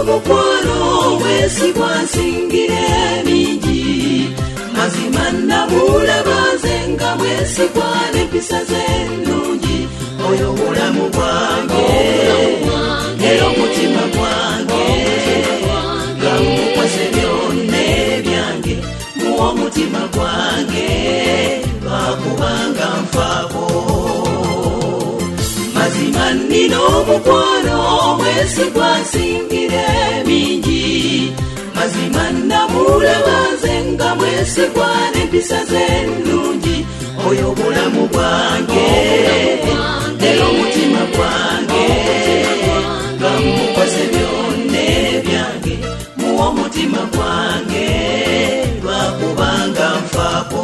n'omukwano mwesigwa nsingire mingi mazima nabulaba nze nga mwesigwa n'empisa ze ennungi oyo obulamu bwange era omutima gwange nga mukwase byonna ebyange muwa omutima gwange lwakubanga nfaako mazima nnina omukwano mwesigwa nsingire mingi mazima nabulaba nze nga mwesigwa n'empisa ze ennungi oyo obulamu bwange era omutima gwange nga mukwase byonna ebyange muwa omutima gwange lwakubanga nfaako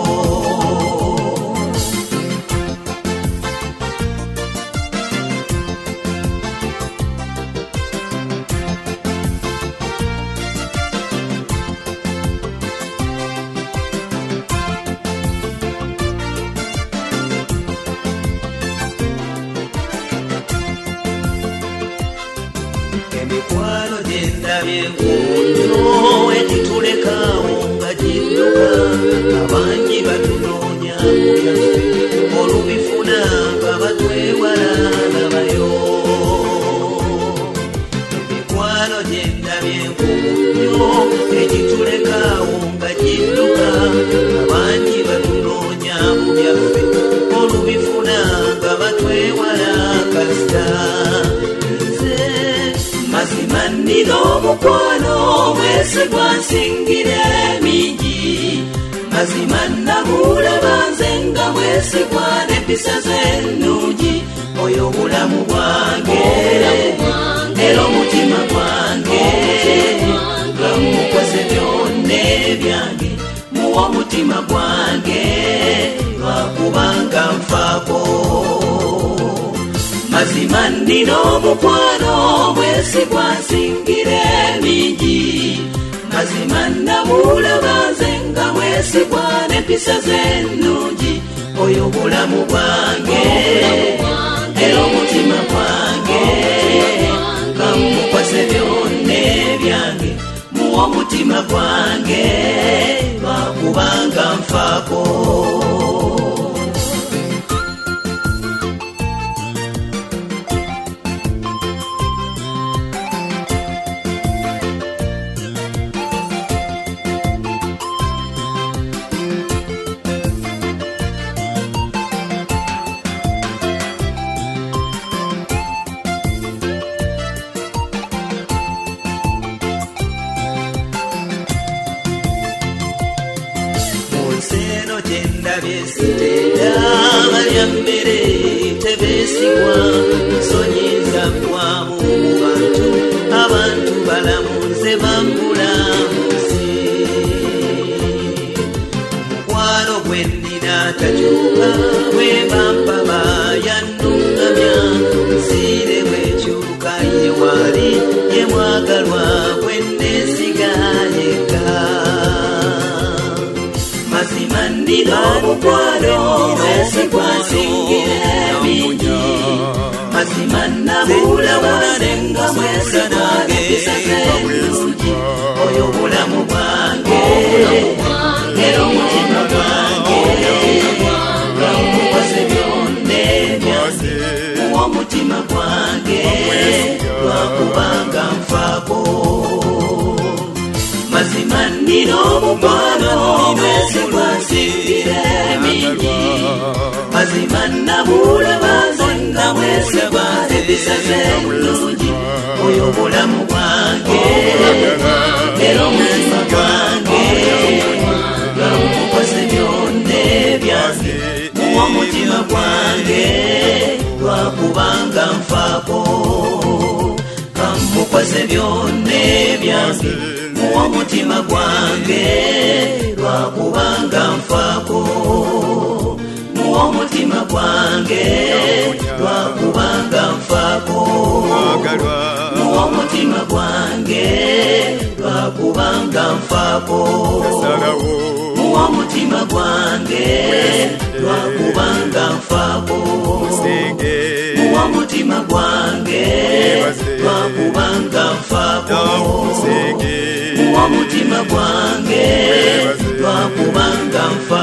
emikwano gyendabye nkunyo ekitulekawo nga gidduka abangi batunoonya mubyaffe olubifuna nga batwewala nabayo emikwano gyendabye nkunyo ekitulekawo nga gidduka abangi batunoonya mubyaffe olubifuna nga batwewala kasita mazima nnina omukwano mwesigwa nsingire mingi mazima nabulaba nze nga mwesigwa n'empisa ze ennungi oyo obulamu bwange era omutima gwange nga mukwase byonna ebyange muwa omutima gwange lwakubanga nfaako mazima nnina omukwano mwesigwa nsingire mingi mazima nabulaba nze nga mwesigwa n'empisa ze ennungi oyo obulamu bwange era omutima gwange nga mukwase byonna ebyange muwa omutima gwange lwakubanga nfaako seno gyendabye sitenda balya mmere tebeesigwa nsonyiza bwamu mu abantu balamuze bambulamuzi mukwano gwe nnina takyuka bwe bambaba yannungamya nsiire bwekyuka ye wali ye mwagalwa gwe nneesiga yekka mazima nnina omukwano mwesigwa nsingire mingi mazima nabulaba nze nga mwesigwa n'empisa ze ennungi oyo obulamu bwange era omutima gwange nga mukwase byonna ebyange muwa omutima gwange lwakubanga nfaako mazima nnina omukwano mwesigwa nsingire mingi mazima nabulaba nze nga mwesigwa n'empisa ze ennungi oyo obulamu bwange era omutima gwange nga mukwase byonna ebyange muwa omutima gwange lwakubanga nfaako kamukwase byonna ebyange muwa omutima gwange lwakubanga nfaako muwa omutima gwange lwakubanga nfaako muwa omutima gwange lwakubanga nfaako muwa omutima gwange lwakubanga nfaako muwa omutima gwange lwakubanga nfaako muwa omutima gwange lwakubanga nfaako